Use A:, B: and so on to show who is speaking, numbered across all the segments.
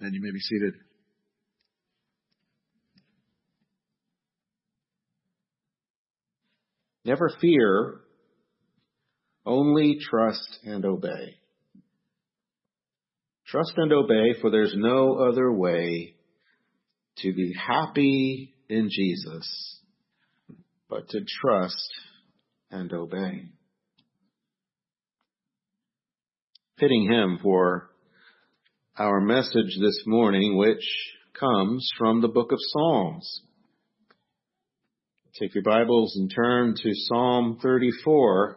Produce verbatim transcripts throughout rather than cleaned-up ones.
A: And you may be seated. Never fear, only trust and obey. Trust and obey, for there's no other way to be happy in Jesus but to trust and obey. Fitting hymn for our message this morning, which comes from the book of Psalms. Take your Bibles and turn to Psalm thirty-four.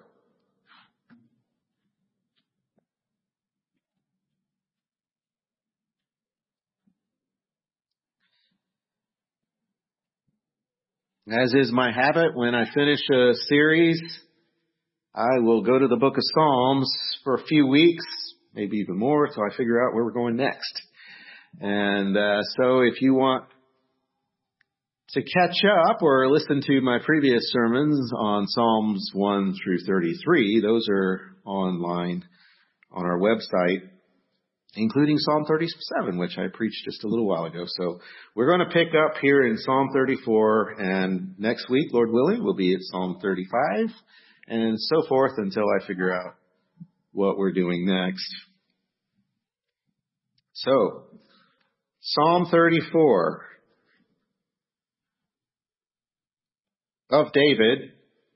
A: As is my habit, when I finish a series, I will go to the book of Psalms for a few weeks, maybe even more, so I figure out where we're going next. And uh, so if you want to catch up or listen to my previous sermons on Psalms one through thirty-three, those are online on our website, including Psalm thirty-seven, which I preached just a little while ago. So we're going to pick up here in Psalm thirty-four, and next week, Lord willing, we'll be at Psalm thirty-five, and so forth until I figure out what we're doing next. So, Psalm thirty-four of David,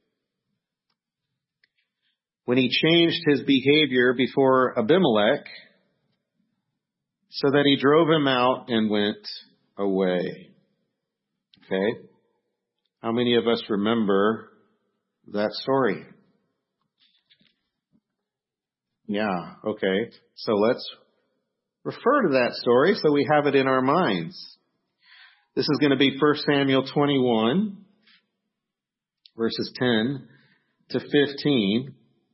A: when he changed his behavior before Abimelech, so that he drove him out and went away. Okay? How many of us remember that story? Yeah, okay. So let's refer to that story so we have it in our minds. This is going to be First Samuel twenty-one, verses ten to fifteen.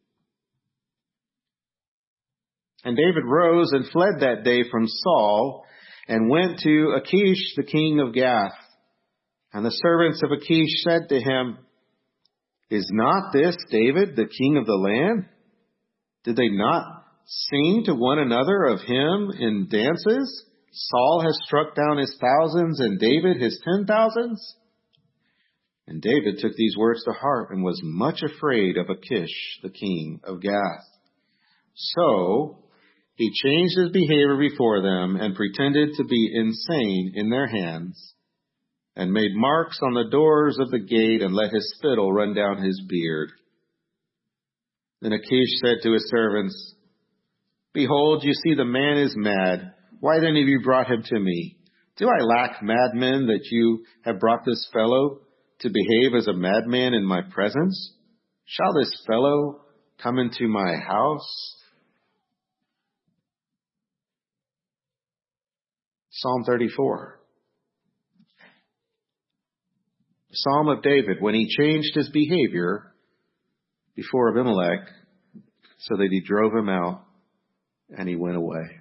A: And David rose and fled that day from Saul and went to Achish, the king of Gath. And the servants of Achish said to him, "Is not this David, the king of the land? Did they not sing to one another of him in dances? Saul has struck down his thousands and David his ten thousands." And David took these words to heart and was much afraid of Achish, the king of Gath. So he changed his behavior before them and pretended to be insane in their hands and made marks on the doors of the gate and let his spittle run down his beard. Then Achish said to his servants, "Behold, you see the man is mad. Why then have you brought him to me? Do I lack madmen that you have brought this fellow to behave as a madman in my presence? Shall this fellow come into my house?" Psalm thirty-four. Psalm of David, when he changed his behavior before Abimelech, so that he drove him out and he went away.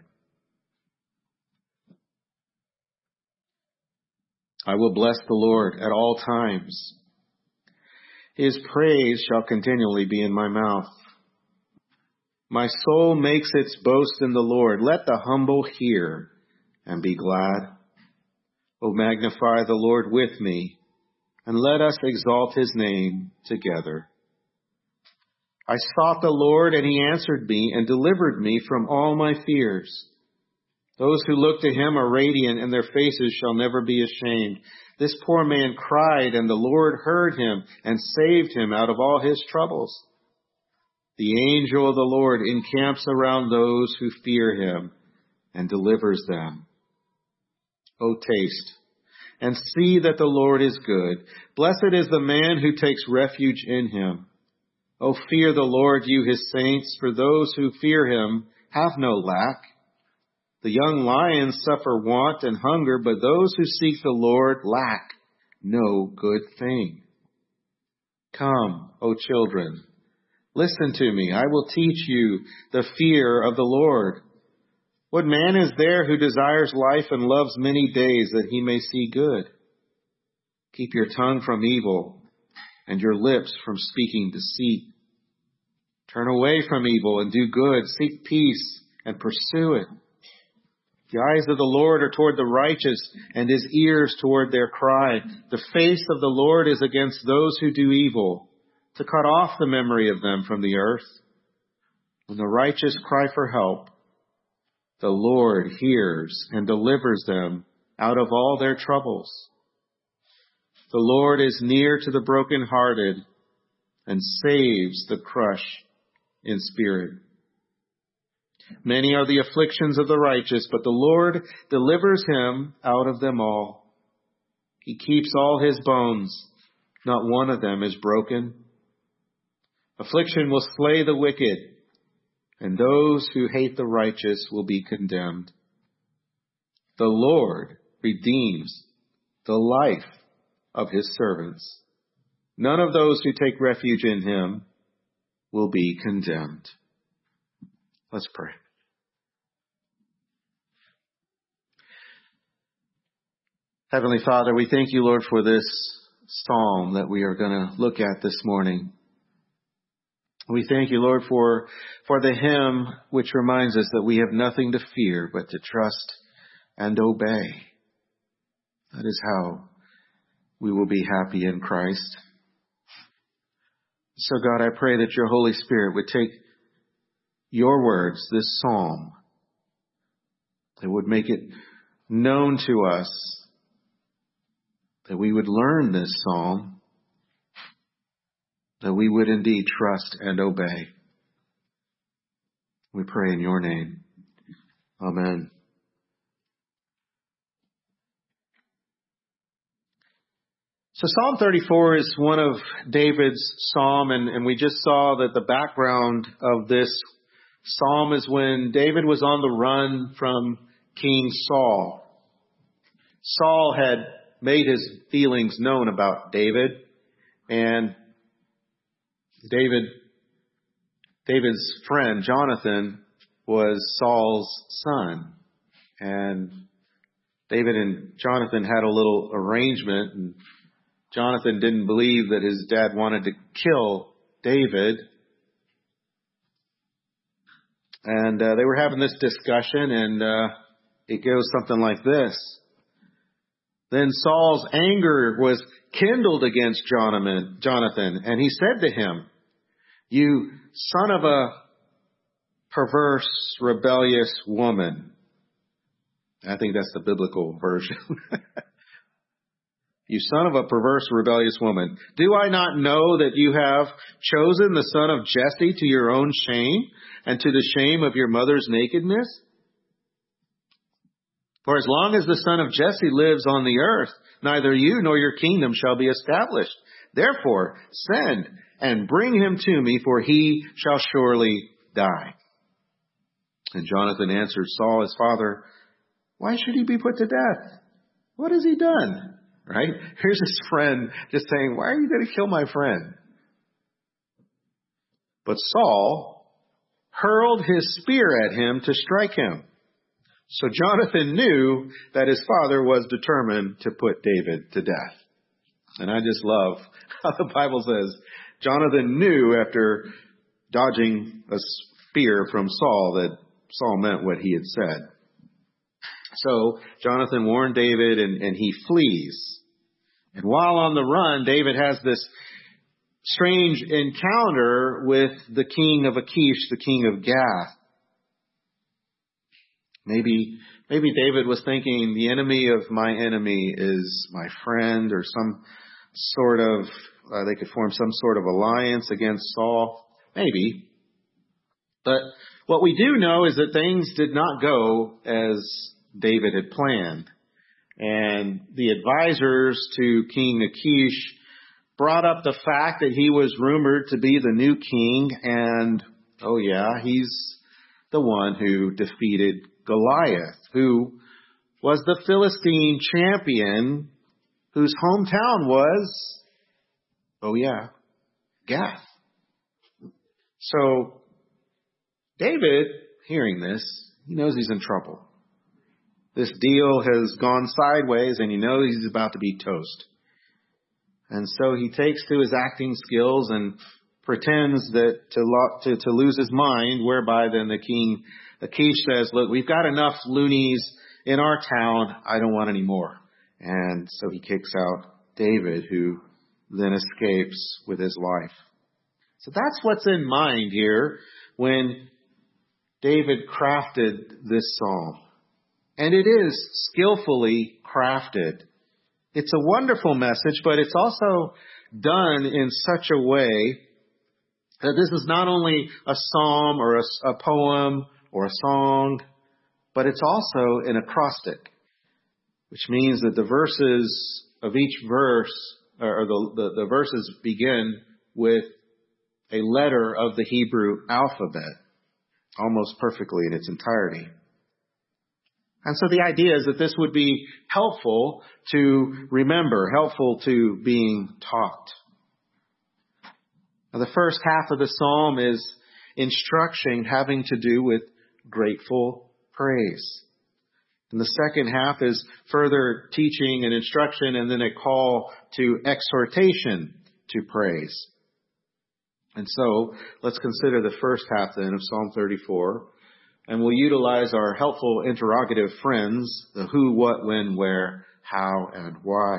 A: I will bless the Lord at all times. His praise shall continually be in my mouth. My soul makes its boast in the Lord. Let the humble hear and be glad. O magnify the Lord with me, and let us exalt his name together. I sought the Lord, and he answered me and delivered me from all my fears. Those who look to him are radiant, and their faces shall never be ashamed. This poor man cried, and the Lord heard him and saved him out of all his troubles. The angel of the Lord encamps around those who fear him and delivers them. O taste and see that the Lord is good. Blessed is the man who takes refuge in him. O fear the Lord, you his saints, for those who fear him have no lack. The young lions suffer want and hunger, but those who seek the Lord lack no good thing. Come, O children, listen to me. I will teach you the fear of the Lord. What man is there who desires life and loves many days that he may see good? Keep your tongue from evil and your lips from speaking deceit. Turn away from evil and do good. Seek peace and pursue it. The eyes of the Lord are toward the righteous, and his ears toward their cry. The face of the Lord is against those who do evil, to cut off the memory of them from the earth. When the righteous cry for help, the Lord hears and delivers them out of all their troubles. The Lord is near to the brokenhearted and saves the crushed in spirit. Many are the afflictions of the righteous, but the Lord delivers him out of them all. He keeps all his bones. Not one of them is broken. Affliction will slay the wicked, and those who hate the righteous will be condemned. The Lord redeems the life of his servants. None of those who take refuge in him will be condemned. Let's pray. Heavenly Father, we thank you, Lord, for this psalm that we are going to look at this morning. We thank you, Lord, for, for the hymn which reminds us that we have nothing to fear but to trust and obey. That is how we will be happy in Christ. So, God, I pray that your Holy Spirit would take your words, this psalm, that would make it known to us, that we would learn this psalm, that we would indeed trust and obey. We pray in your name. Amen. So Psalm thirty-four is one of David's psalm, and, and we just saw that the background of this psalm is when David was on the run from King Saul. Saul had made his feelings known about David, and David, David's friend Jonathan was Saul's son, and David and Jonathan had a little arrangement, and Jonathan didn't believe that his dad wanted to kill David, and uh, they were having this discussion, and uh, it goes something like this. Then Saul's anger was kindled against Jonathan, and he said to him, "You son of a perverse, rebellious woman." I think that's the biblical version. "You son of a perverse, rebellious woman, do I not know that you have chosen the son of Jesse to your own shame and to the shame of your mother's nakedness? For as long as the son of Jesse lives on the earth, neither you nor your kingdom shall be established. Therefore, send and bring him to me, for he shall surely die." And Jonathan answered Saul, his father, "Why should he be put to death? What has he done?" Right? Here's his friend just saying, "Why are you going to kill my friend?" But Saul hurled his spear at him to strike him. So Jonathan knew that his father was determined to put David to death. And I just love how the Bible says Jonathan knew after dodging a spear from Saul that Saul meant what he had said. So Jonathan warned David, and, and he flees. And while on the run, David has this strange encounter with the king of Achish, the king of Gath. Maybe, maybe David was thinking the enemy of my enemy is my friend, or some sort of, uh, they could form some sort of alliance against Saul. Maybe. But what we do know is that things did not go as David had planned. And the advisors to King Achish brought up the fact that he was rumored to be the new king, and, oh yeah, he's the one who defeated Goliath, who was the Philistine champion whose hometown was, oh yeah, Gath. So David, hearing this, he knows he's in trouble. This deal has gone sideways, and he knows he's about to be toast. And so he takes to his acting skills and pretends that to, lo- to to lose his mind, whereby then the king Achish says, "Look, we've got enough loonies in our town, I don't want any more. And so he kicks out David, who then escapes with his life. So that's what's in mind here when David crafted this psalm. And it is skillfully crafted. It's a wonderful message, but it's also done in such a way that this is not only a psalm or a, a poem or a song, but it's also an acrostic, which means that the verses of each verse, or the, the, the verses begin with a letter of the Hebrew alphabet, almost perfectly in its entirety. And so the idea is that this would be helpful to remember, helpful to being taught. Now, the first half of the psalm is instruction having to do with grateful praise. And the second half is further teaching and instruction, and then a call to exhortation to praise. And so let's consider the first half then of Psalm thirty-four. And we'll utilize our helpful interrogative friends, the who, what, when, where, how, and why.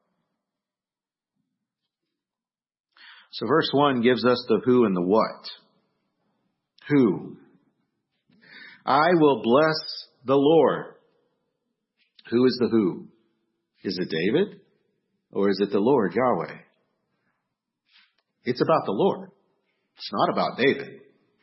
A: So verse one gives us the who and the what. Who? I will bless the Lord. Who is the who? Is it David? Or is it the Lord, Yahweh? It's about the Lord. It's not about David.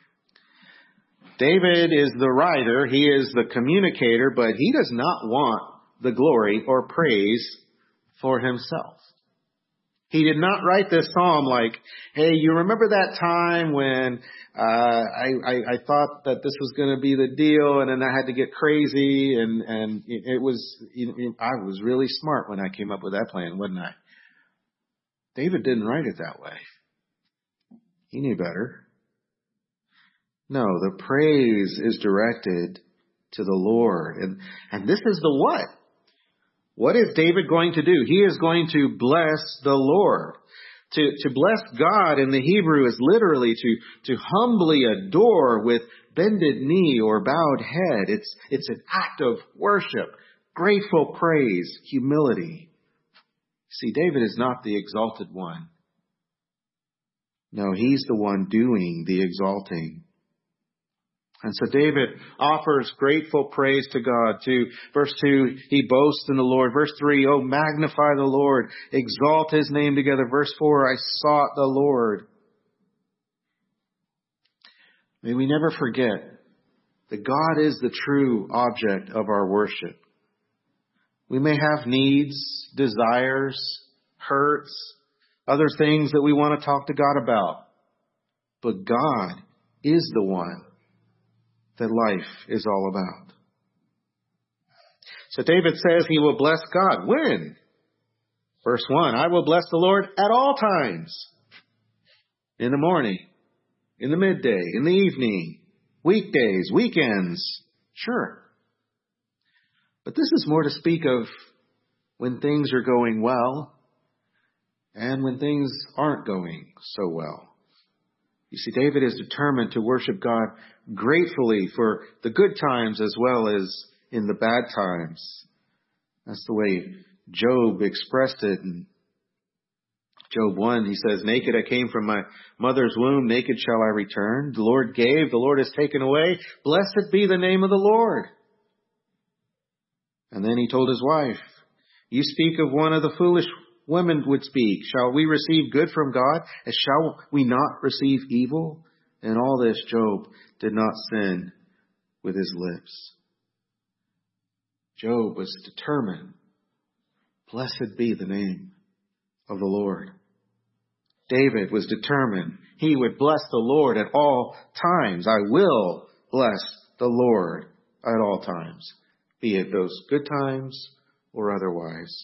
A: David is the writer, he is the communicator, but he does not want the glory or praise for himself. He did not write this psalm like, hey, you remember that time when uh, I, I, I thought that this was going to be the deal, and then I had to get crazy, and, and it was, you know, I was really smart when I came up with that plan, wasn't I? David didn't write it that way. He knew better. No, the praise is directed to the Lord. And, and this is the what. What is David going to do? He is going to bless the Lord. To, to bless God in the Hebrew is literally to, to humbly adore with bended knee or bowed head. It's, it's an act of worship, grateful praise, humility. See, David is not the exalted one. No, he's the one doing the exalting. And so David offers grateful praise to God. To verse two, he boasts in the Lord. Verse three, oh, magnify the Lord. Exalt his name together. Verse four, I sought the Lord. May we never forget that God is the true object of our worship. We may have needs, desires, hurts, other things that we want to talk to God about. But God is the one that life is all about. So David says he will bless God. When? Verse one, I will bless the Lord at all times. In the morning, in the midday, in the evening, weekdays, weekends. Sure. But this is more to speak of when things are going well and when things aren't going so well. You see, David is determined to worship God gratefully for the good times as well as in the bad times. That's the way Job expressed it. In Job one, he says, naked I came from my mother's womb, naked shall I return. The Lord gave, the Lord has taken away. Blessed be the name of the Lord. And then he told his wife, you speak of one of the foolish women would speak. Shall we receive good from God, and shall we not receive evil? In all this, Job did not sin with his lips. Job was determined. Blessed be the name of the Lord. David was determined. He would bless the Lord at all times. I will bless the Lord at all times, be it those good times or otherwise.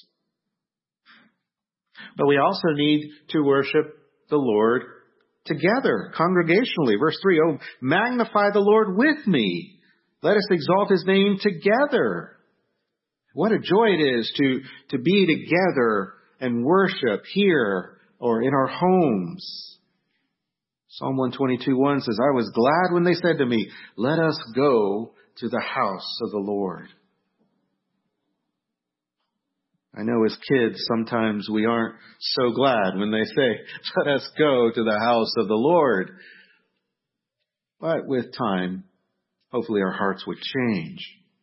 A: But we also need to worship the Lord together, congregationally. Verse three, oh, magnify the Lord with me. Let us exalt his name together. What a joy it is to, to be together and worship here or in our homes. Psalm one twenty-two one says, I was glad when they said to me, let us go to the house of the Lord. I know as kids, sometimes we aren't so glad when they say, let us go to the house of the Lord. But with time, hopefully our hearts would change.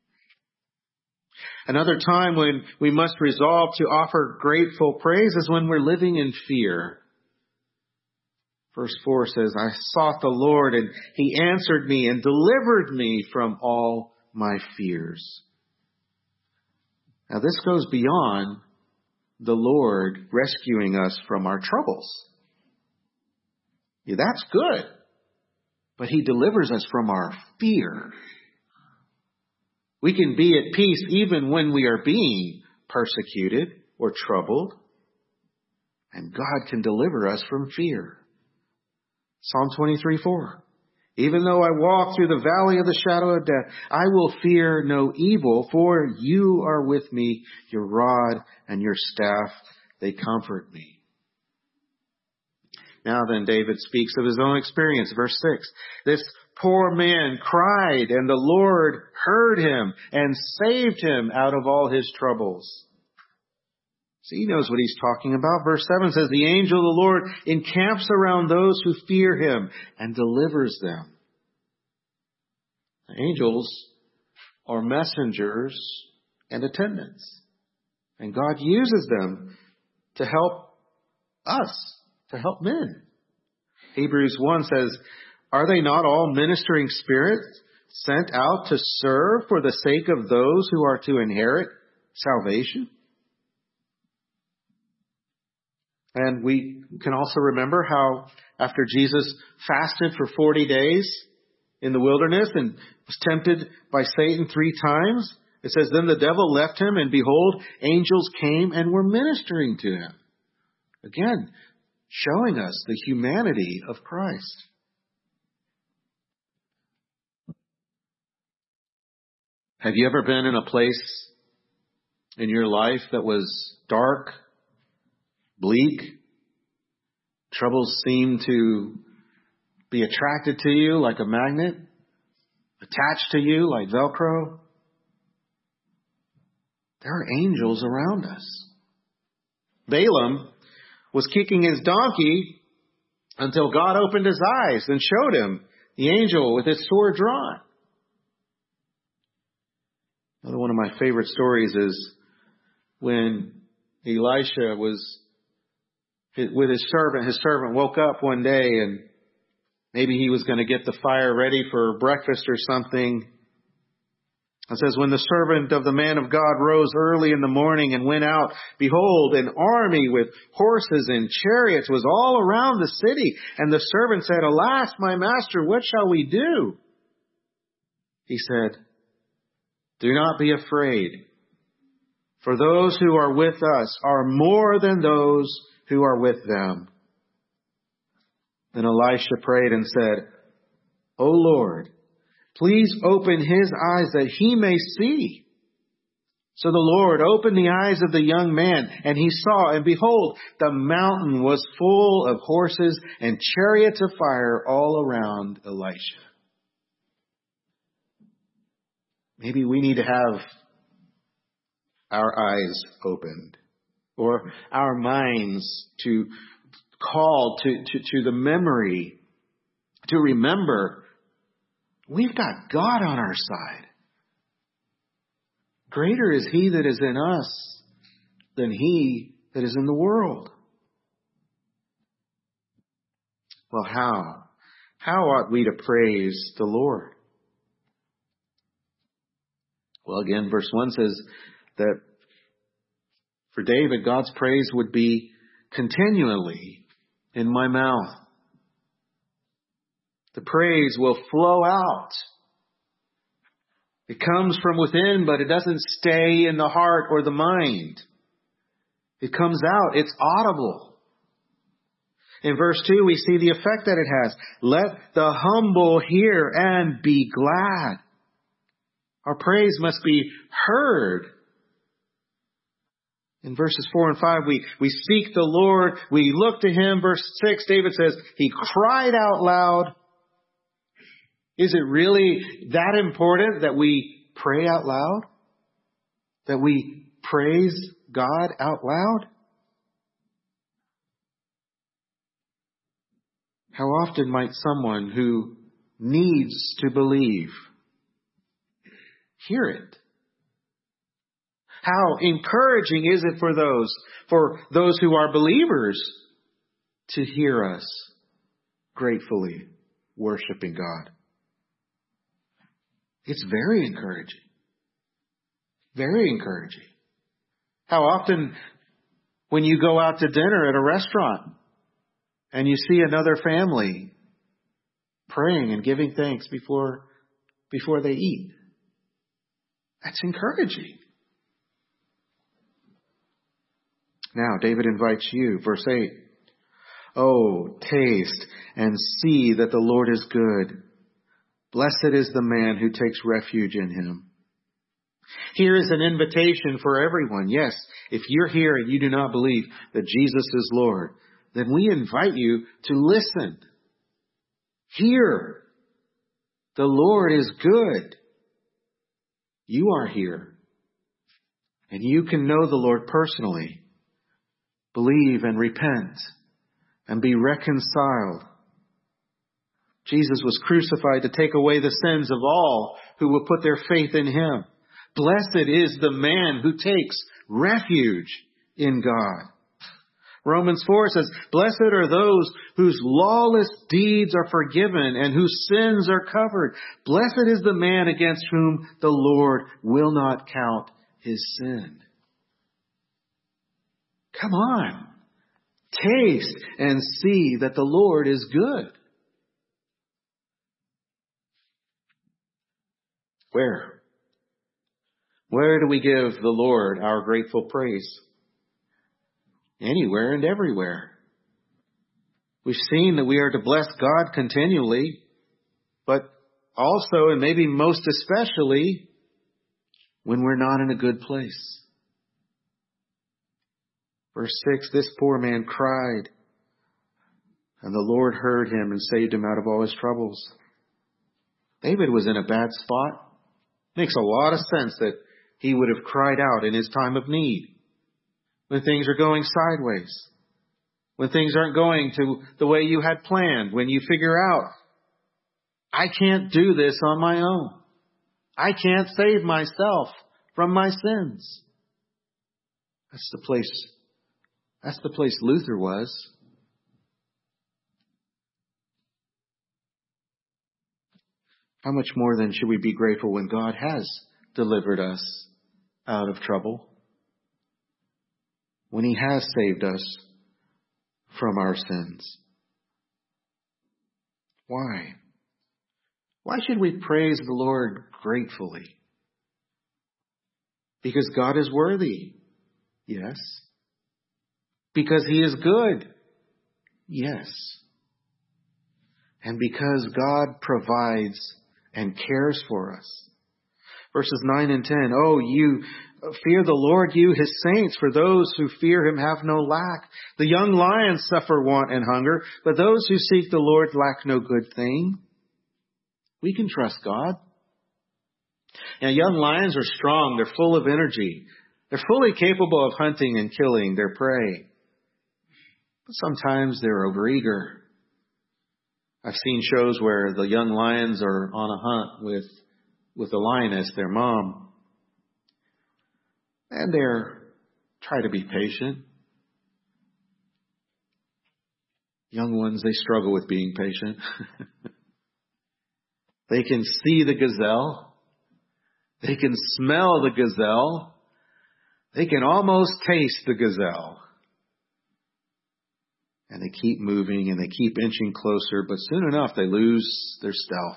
A: Another time when we must resolve to offer grateful praise is when we're living in fear. Verse four says, I sought the Lord and He answered me and delivered me from all my fears. Now this goes beyond the Lord rescuing us from our troubles. Yeah, that's good. But He delivers us from our fear. We can be at peace even when we are being persecuted or troubled. And God can deliver us from fear. Psalm twenty-three four. Even though I walk through the valley of the shadow of death, I will fear no evil, for you are with me. Your rod and your staff, they comfort me. Now then, David speaks of his own experience. Verse six. This poor man cried, and the Lord heard him and saved him out of all his troubles. See, he knows what he's talking about. Verse seven says, the angel of the Lord encamps around those who fear him and delivers them. The angels are messengers and attendants. And God uses them to help us, to help men. Hebrews one says, are they not all ministering spirits sent out to serve for the sake of those who are to inherit salvation? And we can also remember how after Jesus fasted for forty days in the wilderness and was tempted by Satan three times, it says, then the devil left him, and behold, angels came and were ministering to him. Again, showing us the humanity of Christ. Have you ever been in a place in your life that was dark, bleak? Troubles seem to be attracted to you like a magnet, attached to you like Velcro. There are angels around us. Balaam was kicking his donkey until God opened his eyes and showed him the angel with his sword drawn. Another one of my favorite stories is when Elisha was with his servant. His servant woke up one day and maybe he was going to get the fire ready for breakfast or something. It says, when the servant of the man of God rose early in the morning and went out, behold, an army with horses and chariots was all around the city. And the servant said, alas, my master, what shall we do? He said, do not be afraid, for those who are with us are more than those who are with them. Then Elisha prayed and said, O Lord, please open his eyes that he may see. So the Lord opened the eyes of the young man, and he saw, and behold, the mountain was full of horses and chariots of fire all around Elisha. Maybe we need to have our eyes opened, or our minds to call to, to, to the memory, to remember we've got God on our side. Greater is He that is in us than he that is in the world. Well, how? How ought we to praise the Lord? Well, again, verse one says that for David, God's praise would be continually in my mouth. The praise will flow out. It comes from within, but it doesn't stay in the heart or the mind. It comes out. It's audible. In verse two, we see the effect that it has. Let the humble hear and be glad. Our praise must be heard. In verses four and five, we, we seek the Lord. We look to Him. Verse six, David says, he cried out loud. Is it really that important that we pray out loud? That we praise God out loud? How often might someone who needs to believe hear it? How encouraging is it for those, for those who are believers to hear us gratefully worshiping God? It's very encouraging. Very encouraging. How often when you go out to dinner at a restaurant and you see another family praying and giving thanks before, before they eat. That's encouraging. Now, David invites you, verse eight. Oh, taste and see that the Lord is good. Blessed is the man who takes refuge in him. Here is an invitation for everyone. Yes, if you're here and you do not believe that Jesus is Lord, then we invite you to listen. Hear. The Lord is good. You are here. And you can know the Lord personally. Believe and repent and be reconciled. Jesus was crucified to take away the sins of all who will put their faith in him. Blessed is the man who takes refuge in God. Romans four says, blessed are those whose lawless deeds are forgiven and whose sins are covered. Blessed is the man against whom the Lord will not count his sin. Come on. Taste and see that the Lord is good. Where? Where do we give the Lord our grateful praise? Anywhere and everywhere. We've seen that we are to bless God continually, but also, and maybe most especially, when we're not in a good place. Verse six, this poor man cried, and the Lord heard him and saved him out of all his troubles. David was in a bad spot. Makes a lot of sense that he would have cried out in his time of need. When things are going sideways. When things aren't going to the way you had planned. When you figure out, I can't do this on my own. I can't save myself from my sins. That's the place, that's the place Luther was. How much more then should we be grateful when God has delivered us out of trouble? When he has saved us from our sins? Why? Why should we praise the Lord gratefully? Because God is worthy? Yes. Because he is good? Yes. And because God provides and cares for us. Verses nine and ten, oh, you fear the Lord, you his saints, for those who fear him have no lack. The young lions suffer want and hunger, but those who seek the Lord lack no good thing. We can trust God. Now, young lions are strong. They're full of energy. They're fully capable of hunting and killing their prey. But sometimes they're overeager. I've seen shows where the young lions are on a hunt with, with the lioness, their mom. And they're try to be patient. Young ones, they struggle with being patient. They can see the gazelle. They can smell the gazelle. They can almost taste the gazelle. And they keep moving and they keep inching closer, but soon enough they lose their stealth.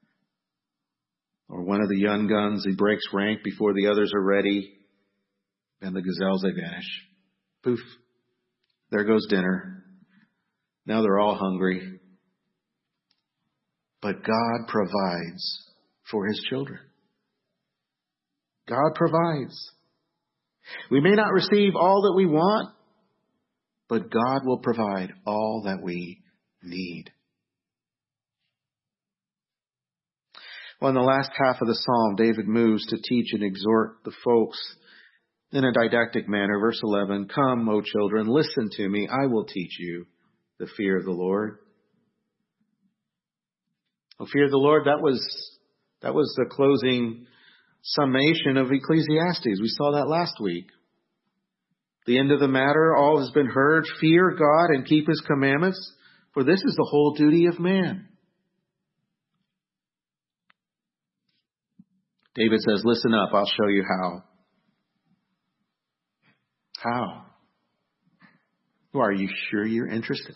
A: Or one of the young guns, he breaks rank before the others are ready. And the gazelles, they vanish. Poof. There goes dinner. Now they're all hungry. But God provides for his children. God provides. We may not receive all that we want, but God will provide all that we need. Well, in the last half of the psalm, David moves to teach and exhort the folks in a didactic manner. Verse eleven, come, O children, listen to me. I will teach you the fear of the Lord. The fear of the Lord, that was, that was the closing summation of Ecclesiastes. We saw that last week. The end of the matter, all has been heard. Fear God and keep his commandments, for this is the whole duty of man. David says, listen up, I'll show you how. How? Well, are you sure you're interested?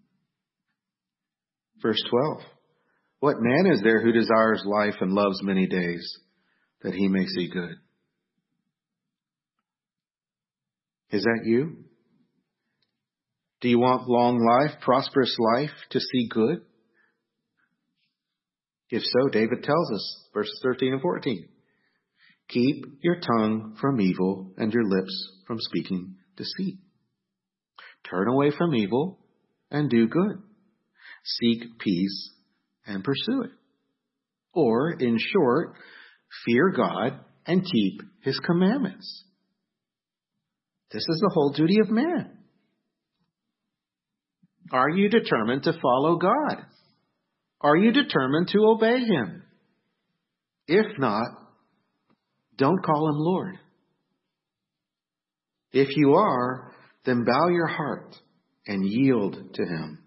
A: Verse twelve. What man is there who desires life and loves many days, that he may see good? Is that you? Do you want long life, prosperous life, to see good? If so, David tells us, verses thirteen and fourteen, keep your tongue from evil and your lips from speaking deceit. Turn away from evil and do good. Seek peace and pursue it. Or, in short, fear God and keep his commandments. This is the whole duty of man. Are you determined to follow God? Are you determined to obey him? If not, don't call him Lord. If you are, then bow your heart and yield to him.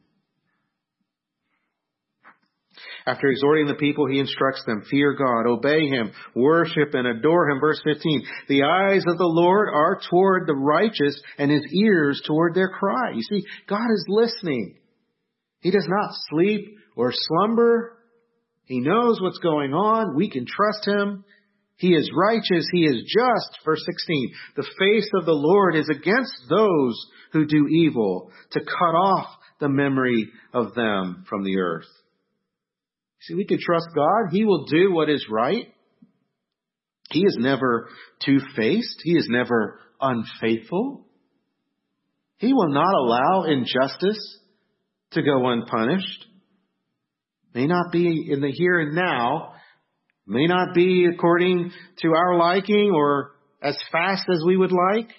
A: After exhorting the people, he instructs them, fear God, obey him, worship and adore him. Verse fifteen, the eyes of the Lord are toward the righteous and his ears toward their cry. You see, God is listening. He does not sleep or slumber. He knows what's going on. We can trust him. He is righteous. He is just. Verse sixteen, the face of the Lord is against those who do evil, to cut off the memory of them from the earth. See, we can trust God. He will do what is right. He is never two-faced. He is never unfaithful. He will not allow injustice to go unpunished. May not be in the here and now. May not be according to our liking or as fast as we would like.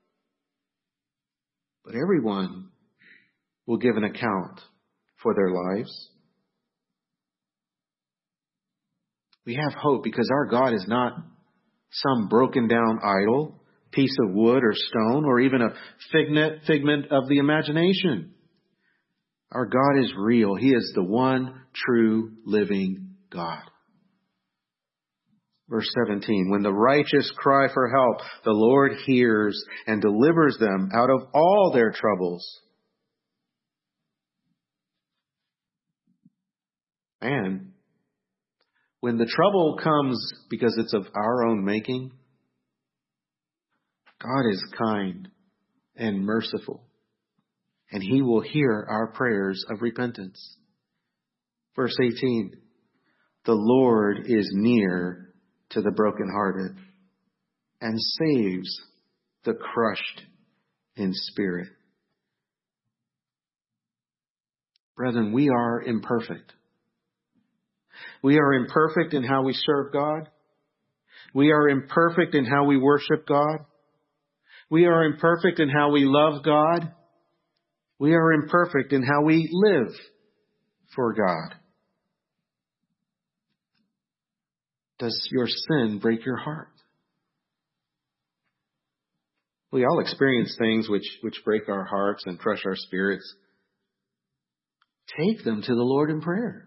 A: But everyone will give an account for their lives. We have hope because our God is not some broken down idol, piece of wood or stone, or even a figment, figment of the imagination. Our God is real. He is the one true living God. Verse seventeen, when the righteous cry for help, the Lord hears and delivers them out of all their troubles. And when the trouble comes because it's of our own making, God is kind and merciful, and he will hear our prayers of repentance. Verse eighteen, the Lord is near to the brokenhearted and saves the crushed in spirit. Brethren, we are imperfect. We are imperfect in how we serve God. We are imperfect in how we worship God. We are imperfect in how we love God. We are imperfect in how we live for God. Does your sin break your heart? We all experience things which, which break our hearts and crush our spirits. Take them to the Lord in prayer.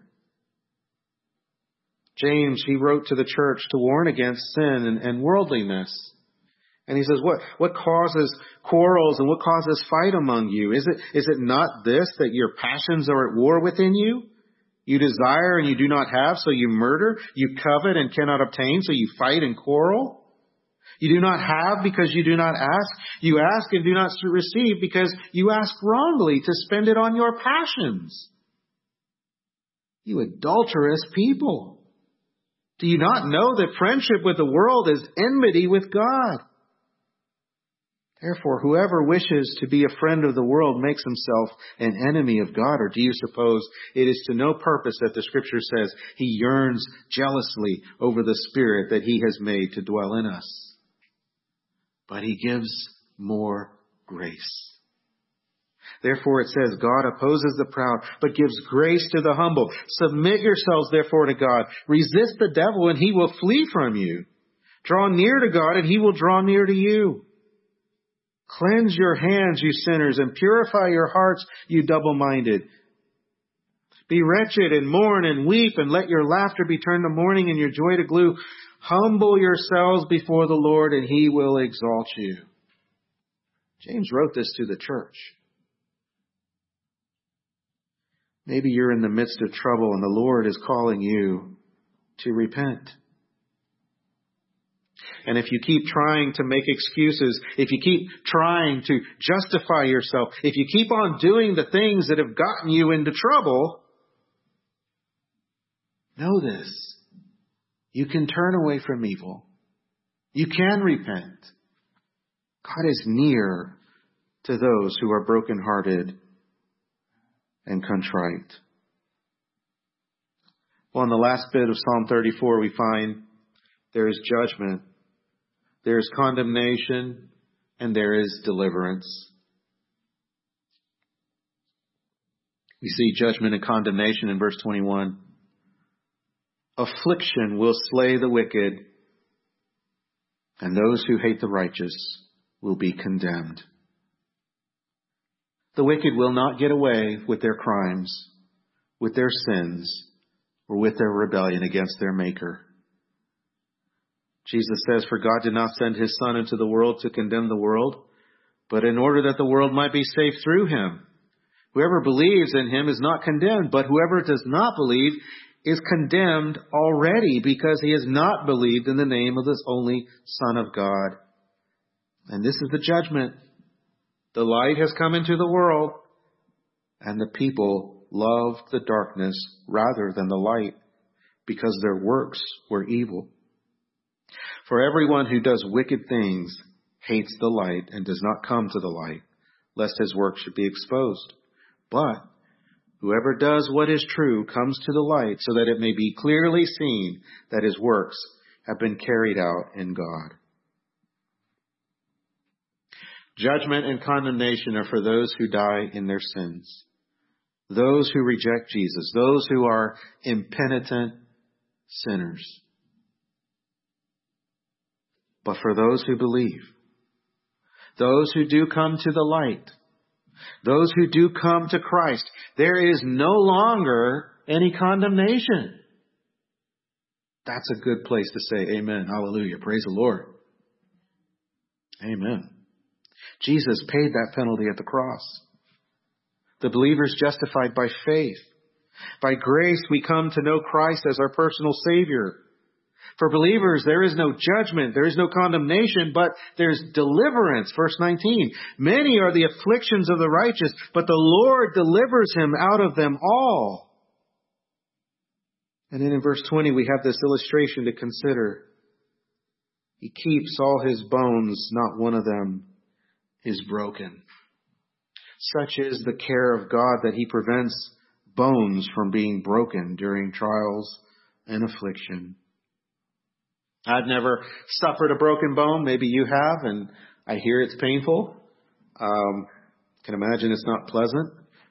A: James, he wrote to the church to warn against sin and, and worldliness. And he says, what, what causes quarrels and what causes fight among you? Is it, is it not this, that your passions are at war within you? You desire and you do not have, so you murder. You covet and cannot obtain, so you fight and quarrel. You do not have because you do not ask. You ask and do not receive because you ask wrongly to spend it on your passions. You adulterous people. Do you not know that friendship with the world is enmity with God? Therefore, whoever wishes to be a friend of the world makes himself an enemy of God. Or do you suppose it is to no purpose that the Scripture says he yearns jealously over the Spirit that he has made to dwell in us? but He gives more grace. Therefore it says, God opposes the proud, but gives grace to the humble. Submit yourselves therefore to God. Resist the devil, and he will flee from you. Draw near to God, and He will draw near to you. Cleanse your hands, you sinners, and purify your hearts, you double-minded. Be wretched and mourn and weep, and let your laughter be turned to mourning and your joy to gloom. Humble yourselves before the Lord, and He will exalt you. James wrote this to the church. Maybe you're in the midst of trouble and the Lord is calling you to repent. And if you keep trying to make excuses, if you keep trying to justify yourself, if you keep on doing the things that have gotten you into trouble, know this. You can turn away from evil. You can repent. God is near to those who are brokenhearted and contrite. Well, in the last bit of Psalm thirty-four, we find there is judgment, there is condemnation, and there is deliverance. We see judgment and condemnation in verse twenty-one. Affliction will slay the wicked, and those who hate the righteous will be condemned. The wicked will not get away with their crimes, with their sins, or with their rebellion against their Maker. Jesus says, for God did not send His Son into the world to condemn the world, but in order that the world might be saved through Him. Whoever believes in Him is not condemned, but whoever does not believe is condemned already, because he has not believed in the name of this only Son of God. And this is the judgment. The light has come into the world, and the people loved the darkness rather than the light, because their works were evil. For everyone who does wicked things hates the light and does not come to the light, lest his work should be exposed. But whoever does what is true comes to the light, so that it may be clearly seen that his works have been carried out in God. Judgment and condemnation are for those who die in their sins, those who reject Jesus, those who are impenitent sinners. But for those who believe, those who do come to the light, those who do come to Christ, there is no longer any condemnation. That's a good place to say amen. Hallelujah. Praise the Lord. Amen. Jesus paid that penalty at the cross. The believer is justified by faith. By grace, we come to know Christ as our personal Savior. For believers, there is no judgment, there is no condemnation, but there's deliverance. Verse nineteen, many are the afflictions of the righteous, but the Lord delivers him out of them all. And then in verse twenty, we have this illustration to consider. He keeps all his bones, not one of them is broken. Such is the care of God that He prevents bones from being broken during trials and affliction. I've never suffered a broken bone. Maybe you have, and I hear it's painful. Um, can imagine it's not pleasant.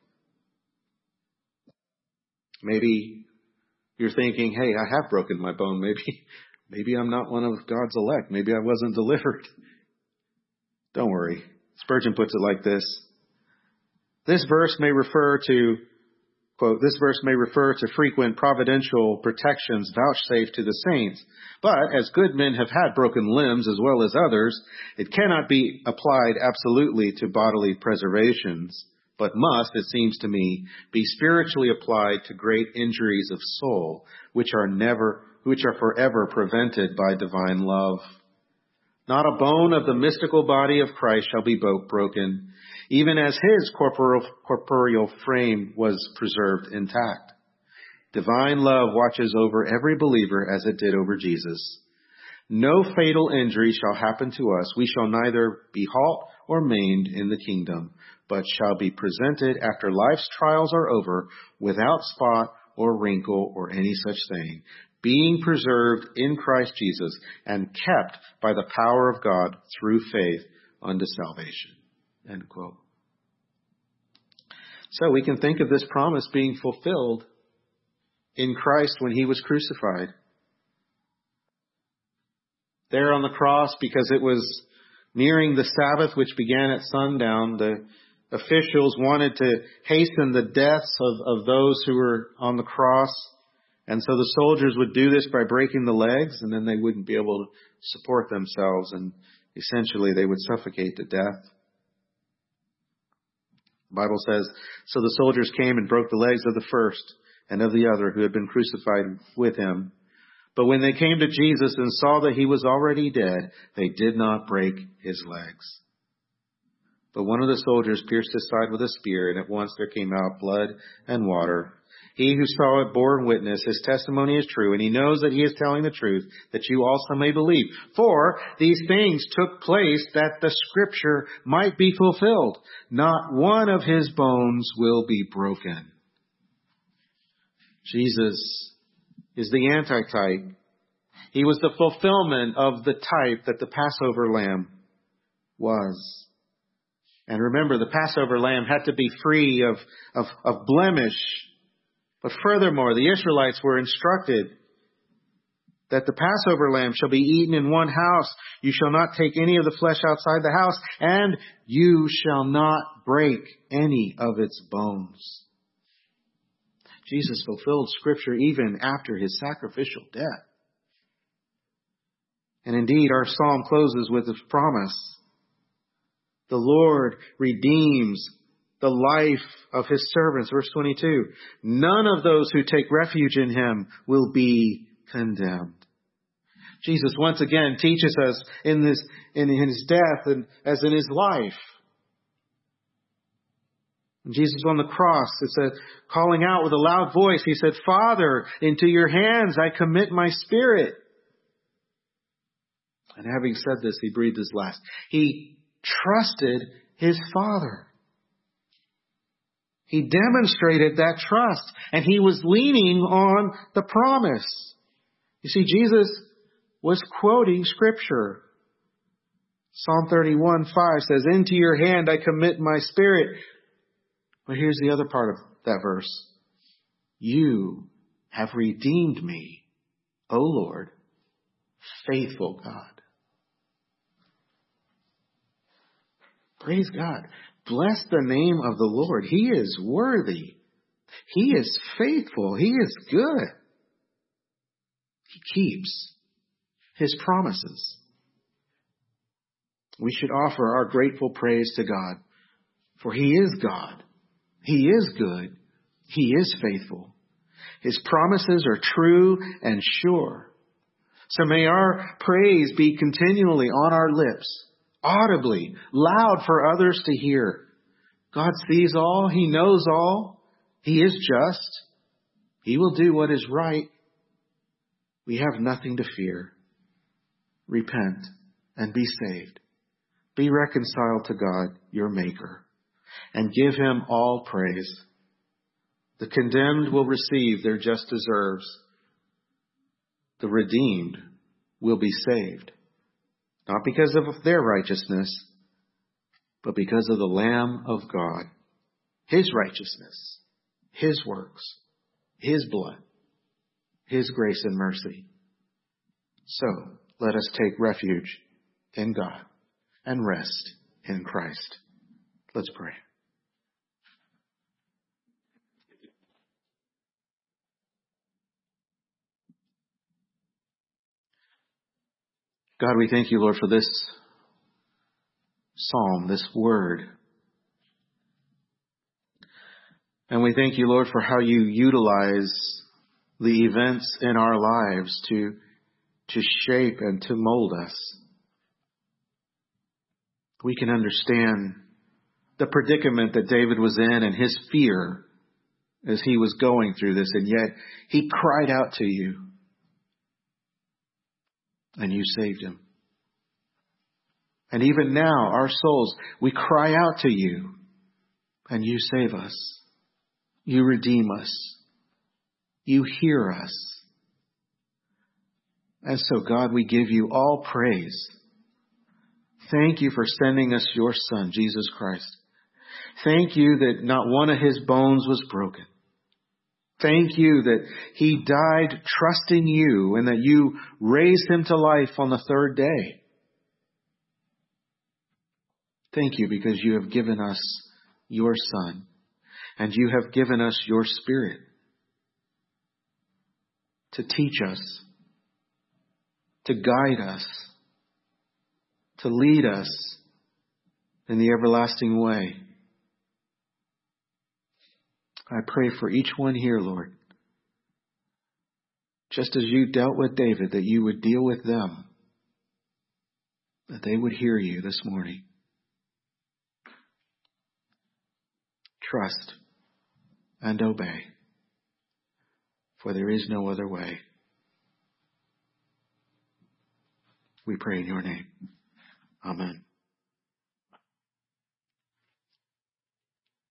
A: Maybe you're thinking, hey, I have broken my bone. Maybe, maybe I'm not one of God's elect. Maybe I wasn't delivered. Don't worry. Spurgeon puts it like this. This verse may refer to, quote, this verse may refer to frequent providential protections vouchsafed to the saints. But as good men have had broken limbs as well as others, it cannot be applied absolutely to bodily preservations, but must, it seems to me, be spiritually applied to great injuries of soul, which are never, which are forever prevented by divine love. Not a bone of the mystical body of Christ shall be broken, even as His corporeal, corporeal frame was preserved intact. Divine love watches over every believer as it did over Jesus. No fatal injury shall happen to us. We shall neither be halt or maimed in the kingdom, but shall be presented after life's trials are over, without spot or wrinkle or any such thing, being preserved in Christ Jesus and kept by the power of God through faith unto salvation. End quote. So we can think of this promise being fulfilled in Christ when he was crucified. There on the cross, because it was nearing the Sabbath, which began at sundown, the officials wanted to hasten the deaths of, of those who were on the cross. And so the soldiers would do this by breaking the legs, and then they wouldn't be able to support themselves, and essentially they would suffocate to death. The Bible says, so the soldiers came and broke the legs of the first and of the other who had been crucified with him. But when they came to Jesus and saw that he was already dead, they did not break his legs. But one of the soldiers pierced his side with a spear, and at once there came out blood and water. He who saw it bore witness. His testimony is true, and he knows that he is telling the truth, that you also may believe. For these things took place that the scripture might be fulfilled. Not one of his bones will be broken. Jesus is the antitype. He was the fulfillment of the type that the Passover lamb was. And remember, the Passover lamb had to be free of, of, of blemish. But furthermore, the Israelites were instructed that the Passover lamb shall be eaten in one house. You shall not take any of the flesh outside the house, and you shall not break any of its bones. Jesus fulfilled Scripture even after his sacrificial death. And indeed, our psalm closes with this promise. The Lord redeems the life of his servants. Verse twenty-two. None of those who take refuge in him will be condemned. Jesus once again teaches us in this, in his death and as in his life. When Jesus was on the cross, it said, calling out with a loud voice, he said, Father, into your hands I commit my spirit. And having said this, he breathed his last. He trusted his Father. He demonstrated that trust, and he was leaning on the promise. You see, Jesus was quoting Scripture. Psalm thirty-one five says, into your hand I commit my spirit. But here's the other part of that verse. You have redeemed me, O Lord, faithful God. Praise God. Bless the name of the Lord. He is worthy. He is faithful. He is good. He keeps his promises. We should offer our grateful praise to God, for he is God. He is good. He is faithful. His promises are true and sure. So may our praise be continually on our lips, audibly, loud for others to hear. God sees all. He knows all. He is just. He will do what is right. We have nothing to fear. Repent and be saved. Be reconciled to God, your Maker, and give him all praise. The condemned will receive their just deserves. The redeemed will be saved, not because of their righteousness, but because of the Lamb of God, his righteousness, his works, his blood, his grace and mercy. So let us take refuge in God and rest in Christ. Let's pray. God, we thank you, Lord, for this psalm, this word. And we thank you, Lord, for how you utilize the events in our lives to, to shape and to mold us. We can understand the predicament that David was in and his fear as he was going through this, and yet he cried out to you. And you saved him. And even now, our souls, we cry out to you. And you save us. You redeem us. You hear us. And so, God, we give you all praise. Thank you for sending us your Son, Jesus Christ. Thank you that not one of his bones was broken. Thank you that he died trusting you and that you raised him to life on the third day. Thank you because you have given us your Son and you have given us your Spirit to teach us, to guide us, to lead us in the everlasting way. I pray for each one here, Lord, just as you dealt with David, that you would deal with them, that they would hear you this morning. Trust and obey, for there is no other way. We pray in your name. Amen.